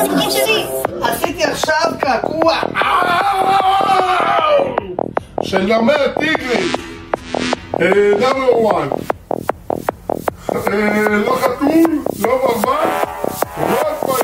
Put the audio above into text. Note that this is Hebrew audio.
הסיפורים שלי. עשיתי עכשיו קעקוע של נמר טיגרי. number 1. לא חתול, לא ברבן, לא